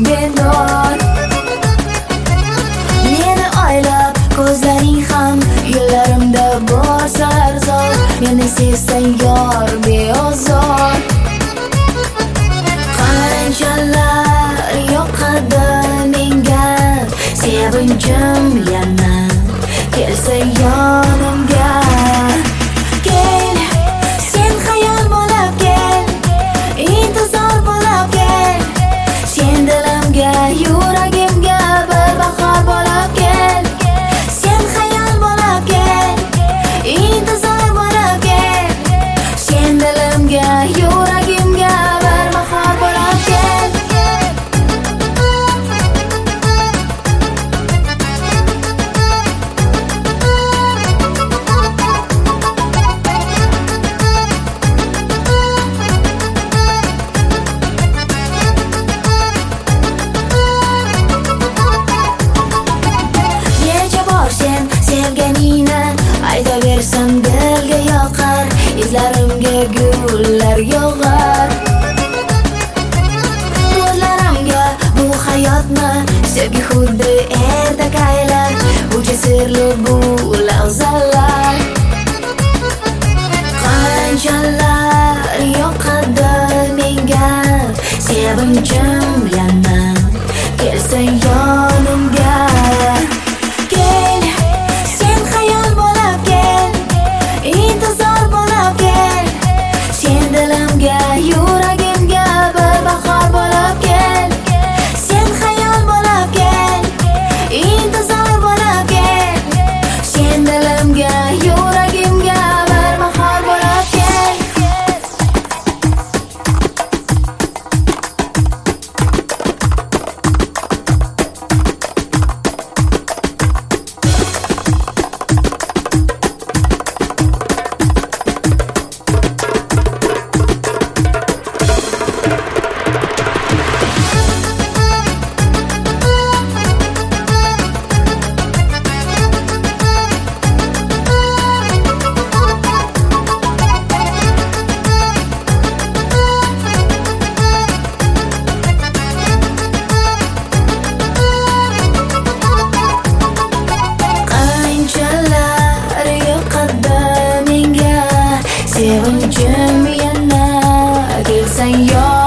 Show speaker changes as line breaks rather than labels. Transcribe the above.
bedor. Meni oylab ko'zlaring ham yo'llarimda bor sarzor. Meni sevsang yor beozor. Qanchalar yoqadi menga sevinchim yana kelsa yonimga. Kel, sen xayol bo'lib kel, intizor bo'lib kel. Sen dilimga, yuragimga bir bahor bo'lib kel. Sen xayol bo'lib kel, intizor bo'lib kel. Sen dilimga, yuragimga bir bahor bo'lib kel. Sevganingni aytaversam dilga yoqar, izlarimga gullar yog'ar. Ko'zlarimga bu hayotni sevgi xuddi ertak aylar, buncha sirli bu lahzalar. Qanchalar yoqadi menga sevinchim yana kelsa yonimga. Yuragimga bir bahor bo'lib kel. Sen xayol bo'lib kel, intizor bo'lib kel. Sen dilimga, yuragimga bir bahor bo'lib kel. Sevinchim yana kelsan